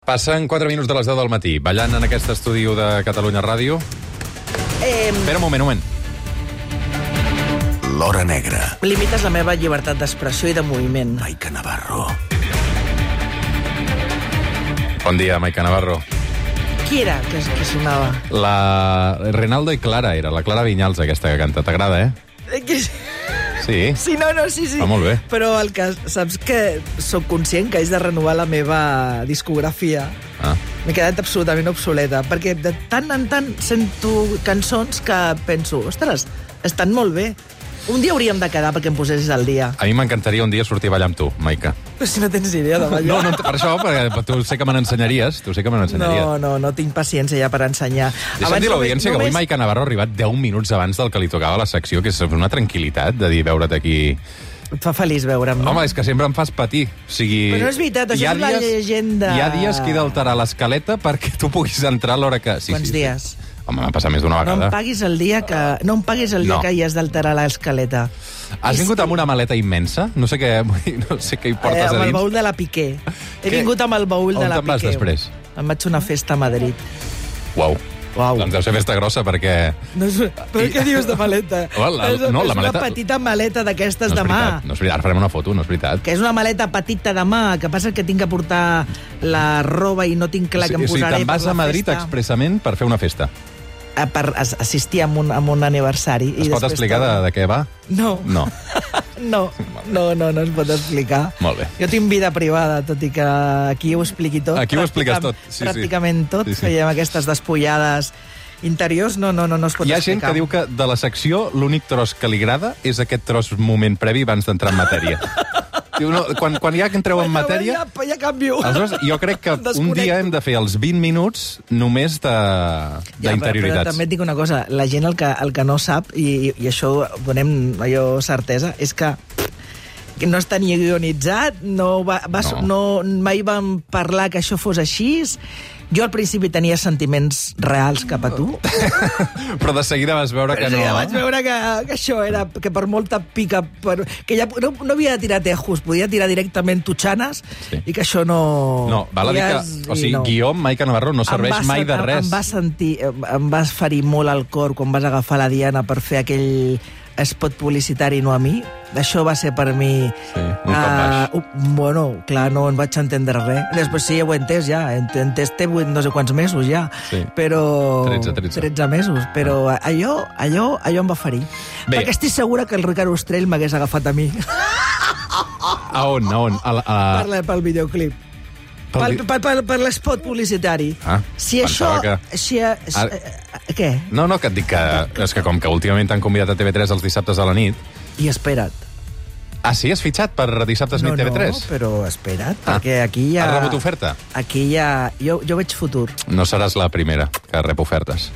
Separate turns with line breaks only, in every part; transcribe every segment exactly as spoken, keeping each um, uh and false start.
Passen quatre minuts de les deu del matí, ballant en aquest estudi de Catalunya Ràdio.
Eh,
Espera un moment, un moment.
L'hora negra.
limites la meva llibertat d'expressió i de moviment.
Maica Navarro.
Bon dia, Maica Navarro.
Qui era que, que sonava?
La Renaldo i Clara era, la Clara Vinyals, aquesta que canta. T'agrada, eh?
Eh, que-
Sí.
Sí, no, no, sí, sí.
Va molt bé.
Però el que, saps que sóc conscient que haig de renovar la meva discografia.
Ah.
M'he quedat absolutament obsoleta, perquè de tant en tant sento cançons que penso, ostres, estan molt bé. Un dia hauríem de quedar perquè em posessis al dia.
A mi m'encantaria un dia sortir a ballar amb tu, Maica.
Però si no tens idea de ballar.
No, no, per això, perquè tu sé que me n'ensenyaries. Tu sé que me n'ensenyaries.
No, no, no tinc paciència ja per ensenyar.
Deixa'm dir a
només-
l'audiència que avui
només-
Maica Navarro ha arribat deu minuts abans del que li tocava a la secció, que és una tranquil·litat de dir veure't aquí.
Et fa feliç veure'm, no?
Home, és que sempre em fas patir. O sigui,
Però no és veritat, això
hi ha
és la llegenda.
Hi ha dies que he d'alterar l'escaleta perquè tu puguis entrar a l'hora que... Sí,
Quants
sí,
dies?
Sí. Home, m'ha passat més d'una
No
vegada.
em paguis el dia que, no em paguis el dia
No.
que hi has d'alterar l'escaleta.
Has
És
vingut
que-
amb una maleta immensa? No sé què, no sé què hi portes
Eh,
a
amb el
dins.
baúl de la Piqué. He
Què?
vingut amb el baúl
On
de la
te'n vas
Piqué.
després?
Em vaig fer una festa a Madrid.
Uau.
Uau.
Doncs deu ser festa grossa perquè...
No és... Però què dius de maleta?
Oh, la-
és,
no,
és
la maleta-
una petita maleta d'aquestes
No és
de mà.
veritat, no és veritat. Ara farem una foto, no és veritat.
Que és una maleta petita de mà, que passa que tinc que portar la roba i no tinc clar que em
o sigui,
posaré
te'n vas
per
a
la
Madrid
festa.
expressament per fer una festa.
Eh, per as- assistir a un, a un aniversari.
Es
I
pot
després
explicar de,
torno.
de què va?
No.
No.
No, no, no, no es pot explicar.
Molt bé.
Jo tinc vida privada, tot i que aquí ho expliqui tot.
Aquí ho expliques
Pràcticament-
tot, sí, sí.
Pràcticament tot.
Sí, sí.
Fèiem aquestes despullades interiors, no, no, no, no es pot
Hi ha gent
explicar.
que diu que de la secció l'únic tros que li agrada és aquest tros moment previ abans d'entrar en matèria. Diu, no, quan, quan ja que entreu en matèria...
Ja, ja, ja canvio.
Aleshores, jo crec que un
Desconnecto.
dia hem de fer els vint minuts només de-
Ja, però, però
d'interioritats.
també et dic una cosa, la gent el que, el que no sap, i, i això ho donem allò certesa, és que que no està ni guionitzat, no va, va,
No.
no. mai vam parlar que això fos així. Jo al principi tenia sentiments reals cap a tu,
Però de seguida vas veure que
però
no...
ja vaig veure que, que això era, que per molta pica, per, que ja no, no havia de tirar tejos, podia tirar directament tutxanes,
Sí.
i que això no...
No, val a dir
podies
que... O
dir
sigui,
no.
guió amb Maica Navarro no serveix
Em va
mai
sen-
de res.
Em va sentir, em va ferir molt el cor quan vas agafar la Diana per fer aquell spot publicitari, no a mi. Això va ser per mi...
Sí, un cop baix.
uh, bueno, clar, no en vaig entendre res. Després sí, ho he entès ja. He entès té vuit, no sé quants mesos ja.
Sí.
Però...
tretze, tretze.
tretze mesos. Però allò, allò, allò em va ferir.
Bé.
Perquè estic segura que el Ricard Ostrell m'hagués agafat a mi.
A on, a on? A la, a...
Parla pel videoclip.
Pel
Per,
vi-
per, per, per l'espot publicitari.
Ah,
si això...
pensava que-
Si, si,
Ara-
eh, què?
No, no, que et dic que... És que com que últimament t'han convidat a T V tres els dissabtes a la nit...
I espera't.
Ah, sí? Has fitxat per dissabtes
no,
nit T V tres?
No, però espera't,
Ah.
perquè aquí hi ha...
Has rebut oferta?
Aquí hi ha... Jo, jo veig futur.
No seràs la primera que rep ofertes.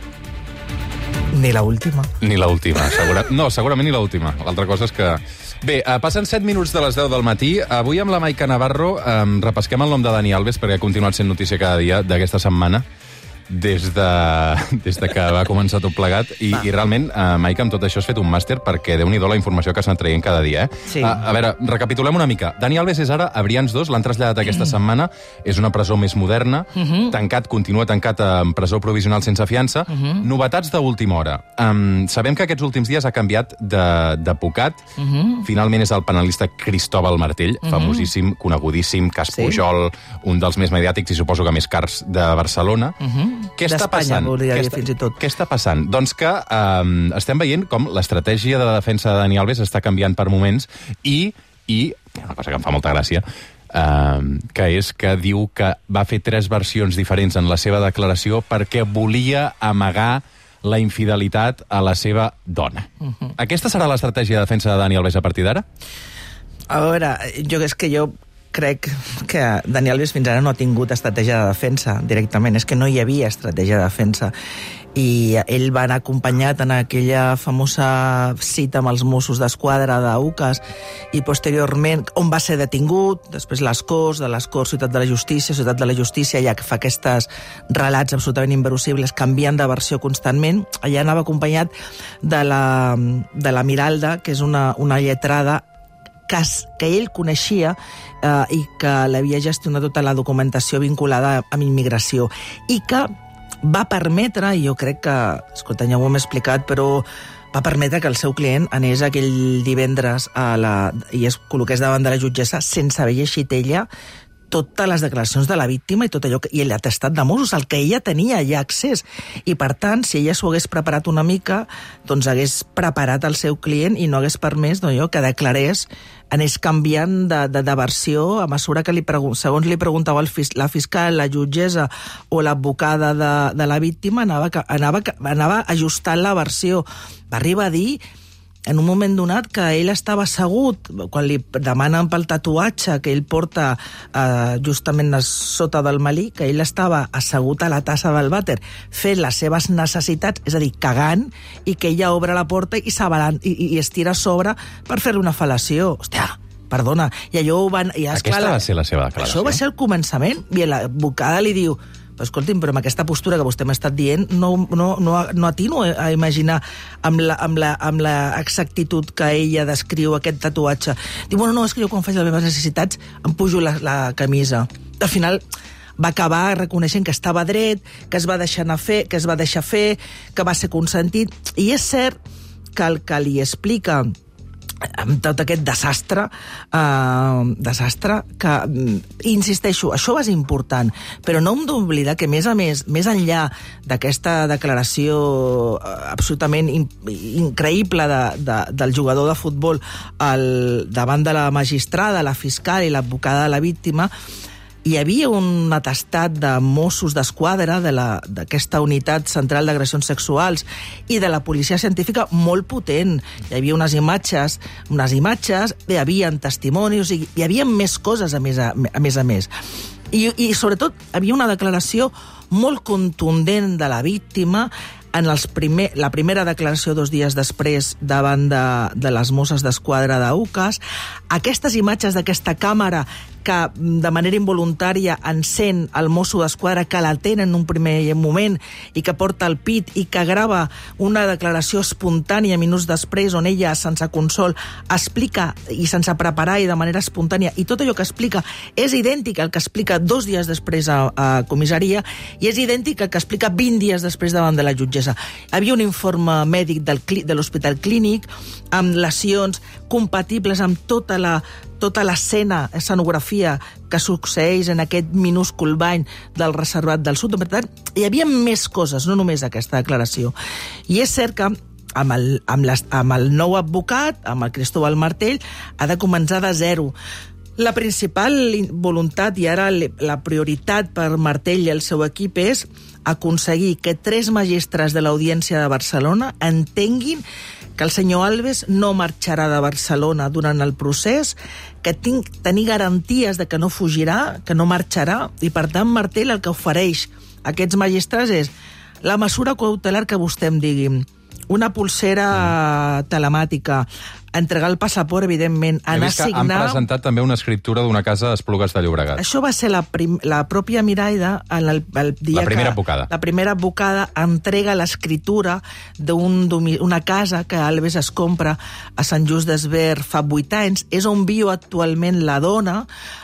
Ni la última.
Ni l'última, segura... No, segurament ni l'última. L'altra cosa és que... Bé, eh, passen set minuts de les deu del matí. Avui amb la Maica Navarro eh, repesquem el nom de Dani Alves perquè ha continuat sent notícia cada dia d'aquesta setmana des de, des de que va començar tot plegat i, i realment, eh, Maica, amb tot això has fet un màster perquè déu-n'hi-do la informació que s'ha anat traient cada dia, eh?
Sí.
A, a veure, recapitulem una mica. Dani Alves és ara a Brians dos, l'han traslladat aquesta setmana, és una presó més moderna, tancat, continua tancat en presó provisional sense fiança. Novetats d'última hora. Um, sabem que aquests últims dies ha canviat d'advocat. Finalment és el penalista Cristóbal Martell, famosíssim, conegudíssim, cas
Sí.
Pujol, un dels més mediàtics i suposo que més cars de Barcelona. Què està
D'Espanya,
passant?
voldria
Què
dir,
està-
fins i tot.
Què està passant? Doncs que um, estem veient com l'estratègia de la defensa de Dani Alves està canviant per moments i, i una cosa que em fa molta gràcia, um, que és que diu que va fer tres versions diferents en la seva declaració perquè volia amagar la infidelitat a la seva dona. Uh -huh. Aquesta serà l'estratègia de defensa de Dani Alves a partir d'ara?
A veure, jo és que jo crec que Dani Alves fins ara no ha tingut estratègia de defensa directament. És que no hi havia estratègia de defensa. I ell va anar acompanyat en aquella famosa cita amb els Mossos d'Esquadra d'Aucas i posteriorment on va ser detingut, després les Corts, de les Corts, Ciutat de la Justícia, Ciutat de la Justícia, ja que fa aquests relats absolutament inverossibles, canviant de versió constantment. Allà anava acompanyat de la, de la Miralda, que és una, una lletrada que, que ell coneixia eh, i que l'havia gestionat tota la documentació vinculada amb immigració i que va permetre, i jo crec que, escolta, ja ho hem explicat, però va permetre que el seu client anés aquell divendres a la, i es col·loqués davant de la jutgessa sense haver llegit ella totes les declaracions de la víctima i tot allò que, i l'atestat de Mossos, el que ella tenia ja accés. I, per tant, si ella s'ho hagués preparat una mica, doncs hagués preparat el seu client i no hagués permès no, jo, que declarés, anés canviant de, de, de versió a mesura que li pregun- segons li preguntava el fis- la fiscal, la jutgessa o l'advocada de, de la víctima, anava, anava, anava ajustant la versió. Va arribar a dir en un moment donat que ell estava assegut, quan li demanen pel tatuatge que ell porta eh, justament a sota del malí, que ell estava assegut a la tassa del vàter fent les seves necessitats, és a dir, cagant, i que ella obre la porta i, i, i es tira a sobre per fer-li una fel·lació. Hòstia, perdona. I allò ho van... I, esclar,
Aquesta va ser la seva declaració?
Això va ser el començament, i l'advocada li diu... Però escolti'm, però amb aquesta postura que vostè m'ha estat dient no, no, no, no atino a imaginar amb la, amb, la, amb la exactitud que ella descriu aquest tatuatge. Diu, bueno, no, és que jo quan faig les meves necessitats em pujo la, la camisa. Al final va acabar reconeixent que estava dret, que es va deixar anar fer, que es va deixar fer, que va ser consentit. I és cert que el que li explica amb tot aquest desastre, eh, desastre que, insisteixo, això és important, però no hem d'oblidar que, més a més, més enllà d'aquesta declaració absolutament in, increïble de, de, del jugador de futbol al, davant de la magistrada, la fiscal i l'advocada de la víctima, hi havia un atestat de Mossos d'Esquadra, de la, d'aquesta unitat central d'agressions sexuals i de la policia científica molt potent. Hi havia unes imatges, unes imatges, hi havia testimonis, o sigui, hi havia més coses a més a, a més. A més. I, I, sobretot, havia una declaració molt contundent de la víctima en els primer, la primera declaració dos dies després davant de, de les Mosses d'Esquadra d'Aucas. Aquestes imatges d'aquesta càmera que de manera involuntària encén el mosso d'Esquadra, que l'atén en un primer moment i que porta el pit i que grava una declaració espontània minuts després on ella, sense consol, explica, i sense preparar i de manera espontània, i tot allò que explica és idèntic al que explica dos dies després a, a comissaria i és idèntic al que explica vint dies després davant de la jutgessa. Hi havia un informe mèdic del, de l'Hospital Clínic amb lesions compatibles amb tota la tota l'escena, escenografia que succeeix en aquest minúscul bany del reservat del sud. Per tant, hi havia més coses, no només aquesta declaració. I és cert que amb el, amb, les, amb el nou advocat, amb el Cristóbal Martell, ha de començar de zero. La principal voluntat i ara la prioritat per Martell i el seu equip és aconseguir que tres magistrats de l'Audiència de Barcelona entenguin que el senyor Alves no marxarà de Barcelona durant el procés, que tinc tenir garanties de que no fugirà, que no marxarà, i per tant Martell el que ofereix a aquests magistrats és la mesura cautelar que vostè em digui, una pulsera mm. telemàtica, entregar el passaport, evidentment, anar a signar...
Han presentat també una escriptura d'una casa a Esplugues de Llobregat.
Això va ser la, prim... la pròpia Miraida, el, el dia
la primera
que...
advocada.
La primera advocada entrega l'escriptura d'una un, casa que Alves es compra a Sant Just Desvern fa vuit anys. És on viu actualment la dona,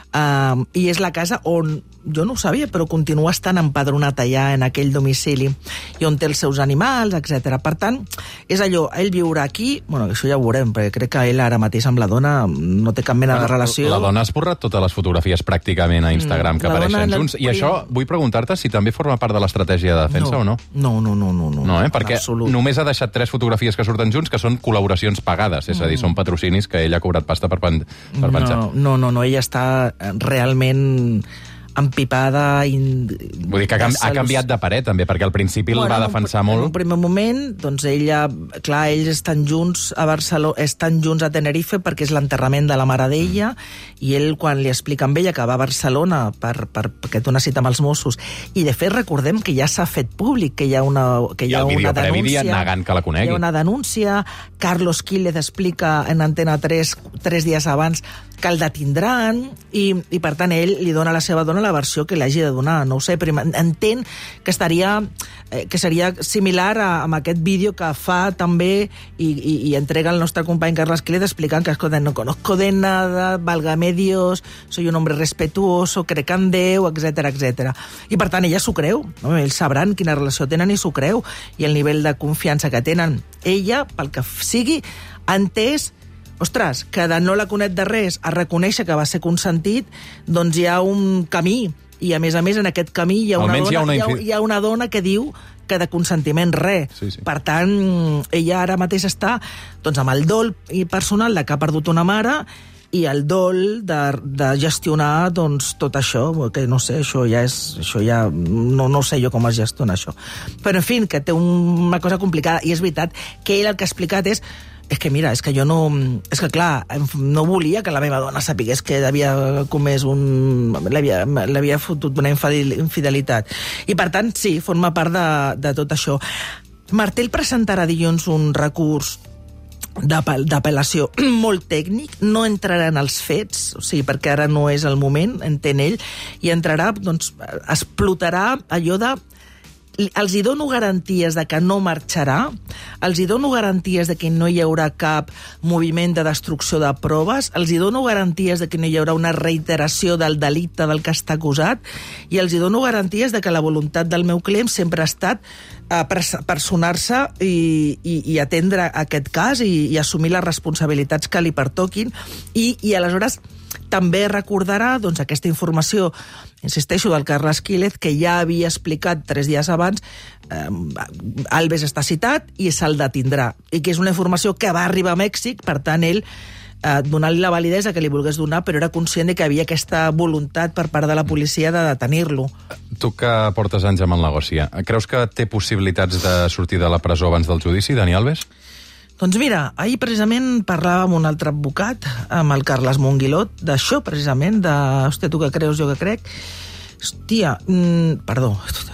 eh, i és la casa on, jo no ho sabia, però continua estant empadronat allà en aquell domicili, i on té els seus animals, etcètera. Per tant, és allò, ell viurà aquí, bueno, això ja ho veurem, perquè crec que ell ara mateix amb la dona no té cap mena bueno, de relació.
La dona ha esborrat totes les fotografies pràcticament a Instagram mm, que apareixen junts, i això vull preguntar-te si també forma part de l'estratègia de defensa
no,
o no?
No, no, no, no. No,
no eh? Perquè només ha deixat tres fotografies que surten junts que són col·laboracions pagades, és a dir, són patrocinis que ell ha cobrat pasta per, pen per penjar.
No, no, no, ella està realment empipada... In...
Vull dir que ha, ha canviat de parer, també, perquè al principi bueno, el va defensar molt.
En un primer moment, doncs ella... Clar, ells estan junts a Barcelona, estan junts a Tenerife perquè és l'enterrament de la mare d'ella, i ell, quan li explica amb ella que va a Barcelona per, per, perquè té una cita amb els Mossos, i de fet recordem que ja s'ha fet públic, que hi ha una, que hi ha una denúncia...
negant que la conegui.
Hi ha una denúncia, Carlos Quílez explica en Antena tres, tres dies abans, que el detindran, i, i per tant ell li dona a la seva dona la versió que li hagi de donar, no ho sé, però entén que estaria, eh, que seria similar a, a aquest vídeo que fa també i, i, i entrega el nostre company Carles Quilet explicant que escolta, no conozco de nada, válgame Dios, soy un hombre respetuoso, crec en Déu, etcètera, etcètera. I per tant ella s'ho creu, no? Ells sabran quina relació tenen i s'ho creu, i el nivell de confiança que tenen. Ella, pel que sigui, ha entès, ostres, que de no la conec de res a reconèixer que va ser consentit, doncs hi ha un camí, i a més a més en aquest camí hi ha una, dona, hi ha una, hi ha, hi ha una dona que diu que de consentiment res.
Sí, sí.
Per tant, ella ara mateix està doncs, amb el dol personal de que ha perdut una mare i el dol de, de gestionar doncs, tot això, que no sé, això ja és... Això ja, no, no sé jo com es gestiona això. Però, en fi, que té una cosa complicada, i és veritat que ell el que ha explicat és és que mira, és que jo no... És que clar, no volia que la meva dona sapigués que havia comès un... l'havia fotut una infidelitat. I per tant, sí, forma part de, de tot això. Martel presentarà dilluns un recurs d'apel·lació molt tècnic, no entrarà en els fets, o sigui, perquè ara no és el moment, entén ell, i entrarà, doncs, explotarà allò de... Els hi dono garanties de que no marxarà, els hi dono garanties de que no hi haurà cap moviment de destrucció de proves, els hi dono garanties de que no hi haurà una reiteració del delicte del que està acusat, i els hi dono garanties de que la voluntat del meu client sempre ha estat a personar-se i, i, i atendre aquest cas i, i assumir les responsabilitats que li pertoquin, i, i aleshores també recordarà doncs, aquesta informació, insisteixo, del Carles Quilet, que ja havia explicat tres dies abans, eh, Alves està citat i se'l detindrà, i que és una informació que va arribar a Mèxic, per tant, ell eh, donant-li la validesa que li volgués donar, però era conscient de que havia aquesta voluntat per part de la policia de detenir-lo.
Tu que portes anys amb el negoci, creus que té possibilitats de sortir de la presó abans del judici, Dani Alves?
Doncs mira, ahir precisament parlava amb un altre advocat, amb el Carles Monguilot, d'això precisament, de, hòstia, tu que creus, jo que crec. Hòstia, mm, perdó,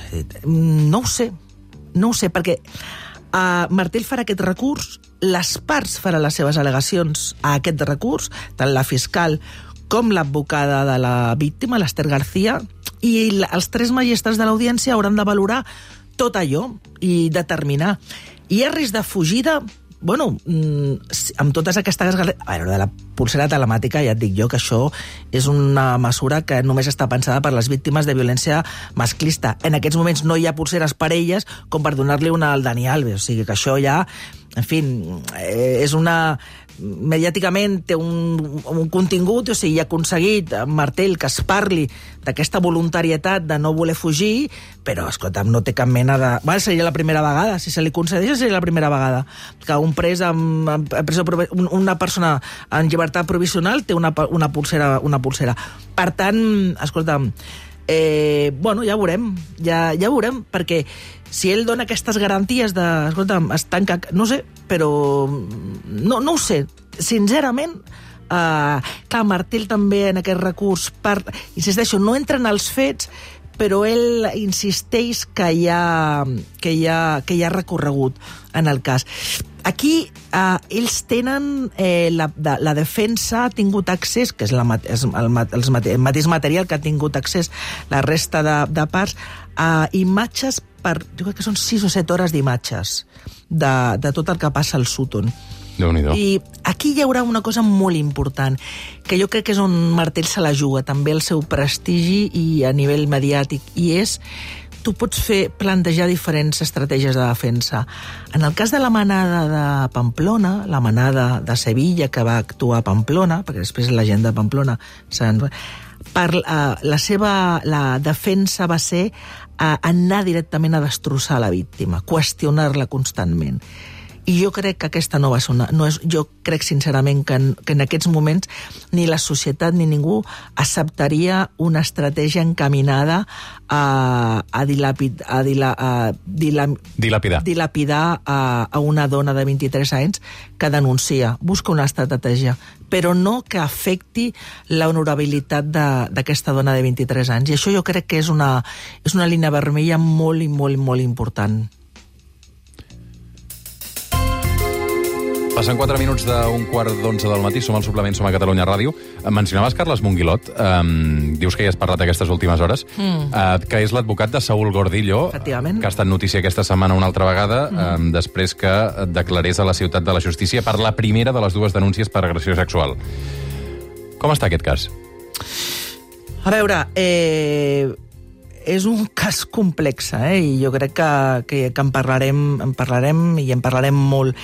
no ho sé, no ho sé, perquè uh, Martel farà aquest recurs, les parts faran les seves al·legacions a aquest recurs, tant la fiscal com l'advocada de la víctima, l'Ester García, i la, els tres magistrats de l'audiència hauran de valorar tot allò i determinar. Hi ha risc de fugida? Bueno, amb totes aquestes... A veure, de la pulsera telemàtica ja et dic jo que això és una mesura que només està pensada per les víctimes de violència masclista. En aquests moments no hi ha pulseres per elles com per donar-li una al Dani Alves. O sigui que això ja, en fi, és una... mediàticament té un, un contingut, o sigui, ha aconseguit Martel que es parli d'aquesta voluntarietat de no voler fugir, però, escolta'm, no té cap mena de... Bueno, seria la primera vegada, si se li concedeix seria la primera vegada que un pres amb, amb presó, una persona en llibertat provisional té una, una, pulsera, una pulsera. Per tant, escolta'm, eh, bueno, ja veurem, ja, ja veurem, perquè si ell dona aquestes garanties de, escolta'm, es tanca... No sé, però... No, no ho sé. Sincerament, eh, clar, Martel també en aquest recurs... Per, insisteixo, no entren els fets, però ell insisteix que hi ha, que hi ha, que hi ha recorregut en el cas. Aquí eh, ells tenen, eh, la, la defensa ha tingut accés, que és, la, és el, el, el mateix material que ha tingut accés la resta de, de parts, a imatges per, jo crec que són sis o set hores d'imatges de, de tot el que passa al Sutton.
Déu-n'hi-do.
I aquí hi haurà una cosa molt important, que jo crec que és on Martel se la juga, també el seu prestigi i a nivell mediàtic, i és, tu pots fer, plantejar diferents estratègies de defensa. En el cas de la manada de Pamplona, la manada de Sevilla que va actuar a Pamplona, perquè després la gent de Pamplona... Per, uh, la seva la defensa va ser uh, anar directament a destrossar la víctima, qüestionar-la constantment. I jo crec que aquesta no va ser una... No és, jo crec sincerament que en, que en aquests moments ni la societat ni ningú acceptaria una estratègia encaminada a, a, dilapid, a, dila, a dila,
dilapidar,
dilapidar a, a una dona de vint-i-tres anys que denuncia. Busca una estratègia, però no que afecti l'honorabilitat d'aquesta dona de vint-i-tres anys. I això jo crec que és una, és una línia vermella molt i molt, molt important.
Passen quatre minuts d'un quart d'onze del matí, som al suplement, som a Catalunya Ràdio. Mencionaves Carles Monguilot, um, dius que hi has parlat aquestes últimes hores, mm. uh, que és l'advocat de Saúl Gordillo, que ha estat notícia aquesta setmana una altra vegada, mm. um, després que declarés a la Ciutat de la Justícia per la primera de les dues denúncies per agressió sexual. Com està aquest cas?
A veure, eh, és un cas complex, eh? I jo crec que, que, que en, parlarem, en parlarem i en parlarem molt.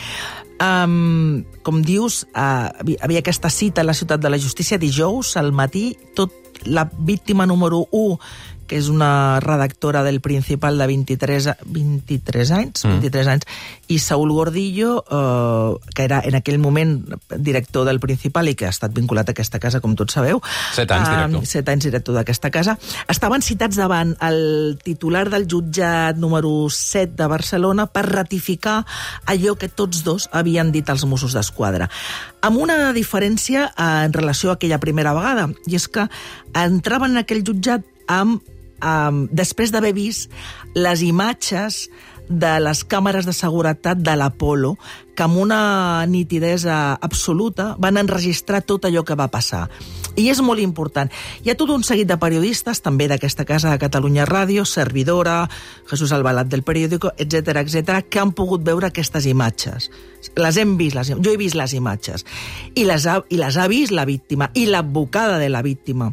Um, com dius, uh, havia aquesta cita a la Ciutat de la Justícia dijous al matí. Tot la víctima número u, que és una redactora del Principal de vint-i-tres, vint-i-tres anys, mm. vint-i-tres anys, i Saúl Gordillo, uh, que era en aquell moment director del Principal i que ha estat vinculat a aquesta casa, com tots sabeu.
Set anys director.
Uh, set anys director d'aquesta casa. Estaven citats davant el titular del jutjat número set de Barcelona per ratificar allò que tots dos havien dit als Mossos d'Esquadra. Amb una diferència uh, en relació a aquella primera vegada, i és que entraven en aquell jutjat amb Um, després d'haver vist les imatges de les càmeres de seguretat de l'Apolo, que amb una nitidesa absoluta van enregistrar tot allò que va passar. I és molt important. Hi ha tot un seguit de periodistes, també d'aquesta casa de Catalunya Ràdio, Servidora, Jesús Albalat del Periódico, etcètera, etcètera, que han pogut veure aquestes imatges. Les hem vist, les, jo he vist les imatges. I les ha, i les ha vist la víctima, i l'advocada de la víctima,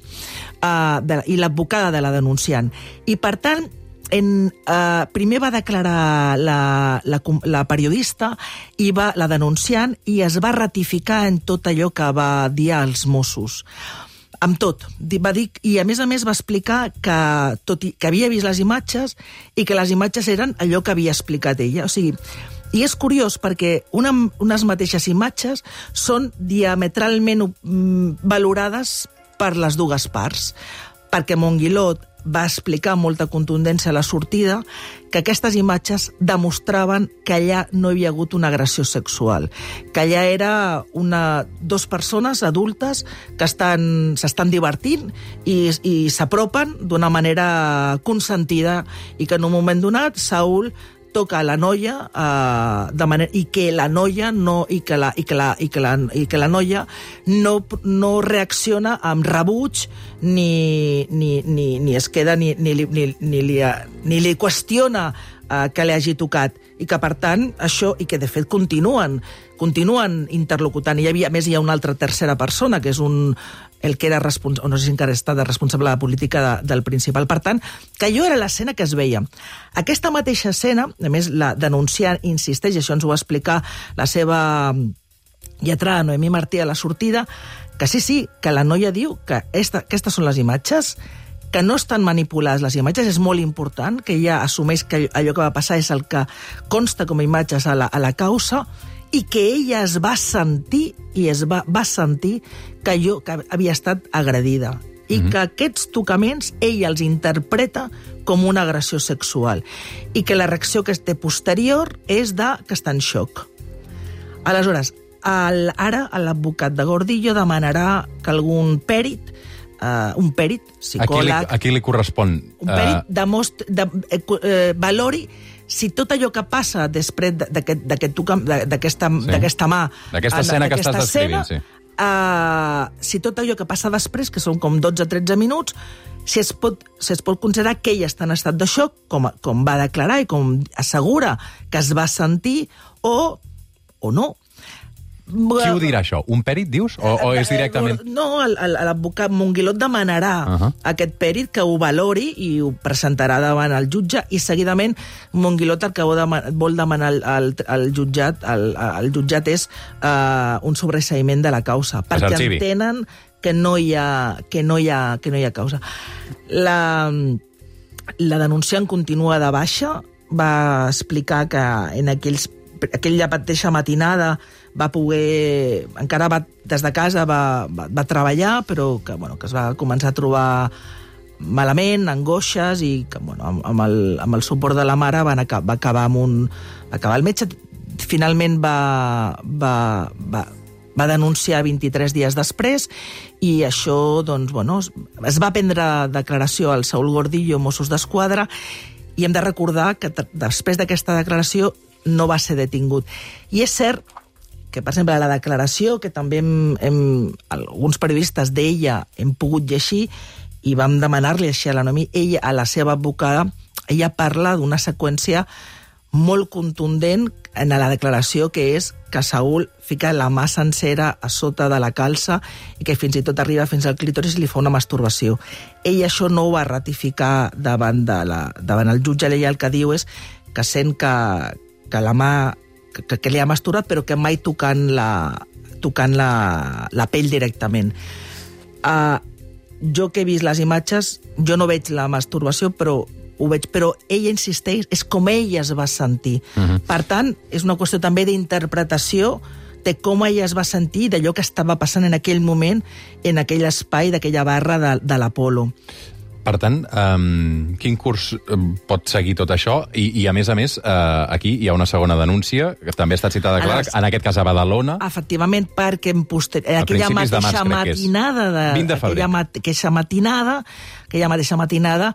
uh, de, i l'advocada de la denunciant. I, per tant, En, uh, primer va declarar la, la, la periodista i va, la denunciant, i es va ratificar en tot allò que va dir als Mossos. Amb tot. Va dir, i a més a més va explicar que, tot i, que havia vist les imatges i que les imatges eren allò que havia explicat ella. O sigui, i és curiós perquè una, unes mateixes imatges són diametralment mm, valorades per les dues parts, perquè Monguilot va explicar amb molta contundència a la sortida que aquestes imatges demostraven que allà no hi havia hagut una agressió sexual, que allà era una, dos persones adultes que estan, s'estan divertint i, i s'apropen d'una manera consentida i que en un moment donat Saúl toca a la noia uh, de manera, i que la noia no i que la, i que la, i que la, i que la noia no, no reacciona amb rebuig ni, ni, ni, ni es queda ni, ni, ni, ni, li, ni li qüestiona uh, que li hagi tocat, i que per tant això, i que de fet continuen continuen interlocutant. I hi havia, a més hi ha una altra tercera persona que és un el que era responsable, o no sé si encara està de responsable de la política de, del Principal. Per tant, que allò era l'escena que es veia. Aquesta mateixa escena, a més, la denunciant insisteix, i això ens ho va explicar la seva lletrada Noemí Martí a la sortida, que sí, sí, que la noia diu que esta, aquestes són les imatges, que no estan manipulades les imatges, és molt important, que ella assumeix que allò que va passar és el que consta com a imatges a la, a la causa, i que ella es va sentir i es va, va sentir que jo que havia estat agredida i mm-hmm. que aquests tocaments ella els interpreta com una agressió sexual i que la reacció que té posterior és de que està en xoc. Aleshores, el, ara l'advocat de Gordillo demanarà que algun pèrit, uh, un pèrit, psicòleg...
A qui li, a qui li correspon?
Un pèrit uh... demostra, de, eh, eh, valori si tot allò que passa després d'aquesta sí. mà...
D'aquesta escena que estàs descrivint, sí.
Uh, si tot allò que passa després, que són com dotze a tretze minuts, si es pot, si es pot considerar que ella està en estat de xoc, com, com va declarar i com assegura que es va sentir, o, o no.
Qui ho dirà, això? Un pèrit, dius? O, o és directament...
No, l'advocat Monguilot demanarà uh-huh. aquest pèrit que ho valori i ho presentarà davant el jutge, i seguidament Monguilot el que vol demanar al, al jutjat al, al jutjat és uh, un sobreseïment de la causa, perquè entenen que no hi ha, que no hi ha, que no hi ha causa. La, la denunciant continua de baixa, va explicar que en aquells, aquella mateixa matinada va poder, encara va, des de casa va, va, va treballar, però que, bueno, que es va començar a trobar malament, angoixes, i que, bueno, amb, amb, el, amb el suport de la mare van acabar, va acabar amb un... Va acabar el metge, finalment va, va, va, va denunciar vint-i-tres dies després, i això, doncs, bueno, es va prendre declaració al Saúl Gordillo, Mossos d'Esquadra, i hem de recordar que després d'aquesta declaració no va ser detingut. I és cert que, per exemple, la declaració, que també hem, hem, alguns periodistes d'ella hem pogut llegir, i vam demanar-li així a la Noemí, ella, a la seva advocada, ella parla d'una seqüència molt contundent en la declaració, que és que Saúl fica la mà sencera a sota de la calça i que fins i tot arriba fins al clítoris i li fa una masturbació. Ell això no ho va ratificar davant, de la, davant el jutge. Ella el que diu és que sent que, que la mà que, que li ha masturbat, però que mai tocant la, tocant la, la pell directament. Uh, jo que he vist les imatges, jo no veig la masturbació, però ho veig, però ella insisteix, és com ella es va sentir. Uh-huh. Per tant, és una qüestió també d'interpretació de com ella es va sentir, d'allò que estava passant en aquell moment, en aquell espai d'aquella barra de, de l'Apolo.
Per tant, um, quin curs pot seguir tot això? I, i a més a més, uh, aquí hi ha una segona denúncia, que també ha estat citada clara, en aquest cas a Badalona.
Efectivament, perquè en, poster... en aquella mateixa març, matinada, de,
vint de febrer.
aquella mateixa matinada, aquella mateixa matinada,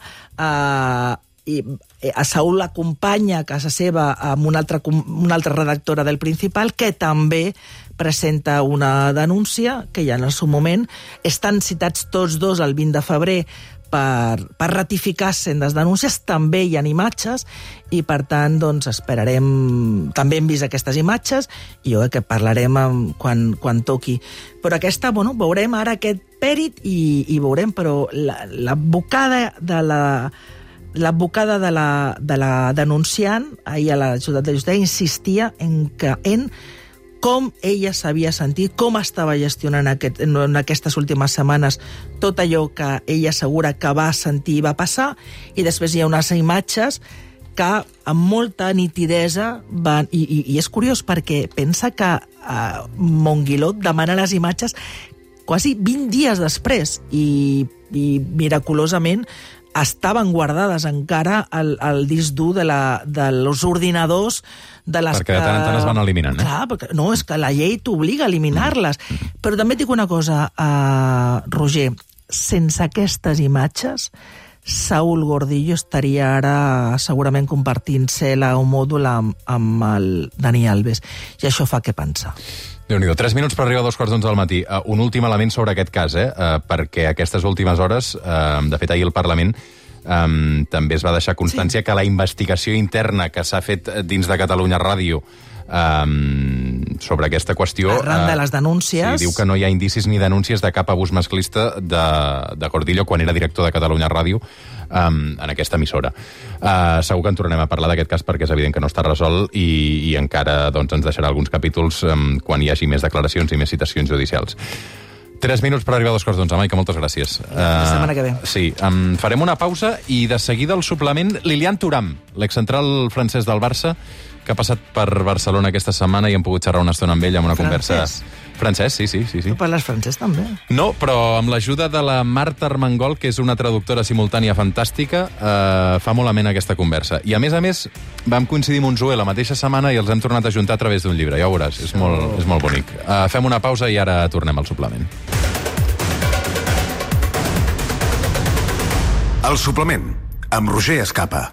eh, i a Saúl l'acompanya a casa seva amb una altra, una altra redactora del Principal, que també presenta una denúncia, que ja en el seu moment estan citats tots dos el vint de febrer per, per ratificar sendes denúncies. També hi ha imatges i, per tant, doncs, esperarem... També hem vist aquestes imatges i jo crec que parlarem amb, quan, quan toqui. Però aquesta, bueno, veurem ara aquest pèrit i, i veurem, però l'advocada de la... L'advocada de la, de la denunciant, ahir a la ciutat de Justícia, insistia en, que, en com ella s'havia sentit, com estava gestionant aquest, en aquestes últimes setmanes tot allò que ella assegura que va sentir i va passar, i després hi ha unes imatges que amb molta nitidesa van... I, i, i és curiós perquè pensa que uh, Monguilot demana les imatges quasi vint dies després i, i miraculosament estaven guardades encara al, al disc dur de, la, de los ordinadors de les
perquè
que...
de tant en tant es van eliminant, eh?
Clar, perquè, no, és que la llei t'obliga a eliminar-les. Mm. Però també et dic una cosa, uh, Roger, sense aquestes imatges, Saúl Gordillo estaria ara segurament compartint cel·la o mòdul amb, amb el Dani Alves. I això fa què pensar.
Déu-n'hi-do, tres minuts per arribar a dos quarts d'onze del matí. Uh, un últim element sobre aquest cas, eh? Uh, perquè aquestes últimes hores, uh, de fet ahir al Parlament, um, també es va deixar constància sí. que la investigació interna que s'ha fet dins de Catalunya Ràdio um, sobre aquesta qüestió...
Arran de les denúncies...
Sí, diu que no hi ha indicis ni denúncies de cap abús masclista de, de Gordillo quan era director de Catalunya Ràdio um, en aquesta emissora. Uh, segur que en tornem a parlar d'aquest cas perquè és evident que no està resolt i, i encara doncs, ens deixarà alguns capítols um, quan hi hagi més declaracions i més citacions judicials. Tres minuts per arribar a dos quarts d'onze, Maica, moltes gràcies.
La setmana que ve.
Uh, sí, um, farem una pausa i de seguida el suplement Lilian Thuram, l'excentral francès del Barça, que ha passat per Barcelona aquesta setmana i hem pogut xerrar una estona amb ell amb una
francès.
conversa... Francès, sí, sí, sí, sí.
Tu parles francès, també?
No, però amb l'ajuda de la Marta Armengol, que és una traductora simultània fantàstica, eh, fa molt amena aquesta conversa. I, a més a més, vam coincidir amb un Zoé la mateixa setmana i els hem tornat a juntar a través d'un llibre. Ja ho veuràs, és molt, és molt bonic. Uh, fem una pausa i ara tornem al suplement.
El suplement, amb Roger Escapa.